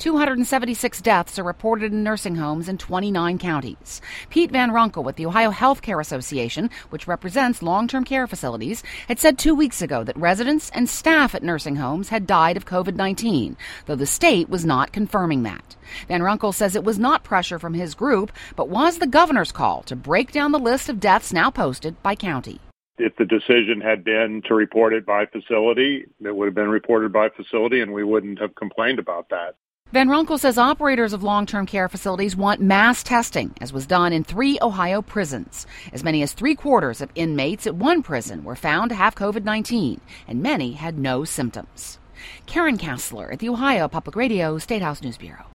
276 deaths are reported in nursing homes in 29 counties. Pete Van Ronkel with the Ohio Health Care Association, which represents long-term care facilities, had said 2 weeks ago that residents and staff at nursing homes had died of COVID-19, though the state was not confirming that. Van Ronkel says it was not pressure from his group, but was the governor's call to break down the list of deaths now posted by county. If the decision had been to report it by facility, it would have been reported by facility, and we wouldn't have complained about that. Van Ronkel says operators of long-term care facilities want mass testing, as was done in 3 Ohio prisons. As many as 3/4 of inmates at one prison were found to have COVID-19, and many had no symptoms. Karen Kassler at the Ohio Public Radio State House News Bureau.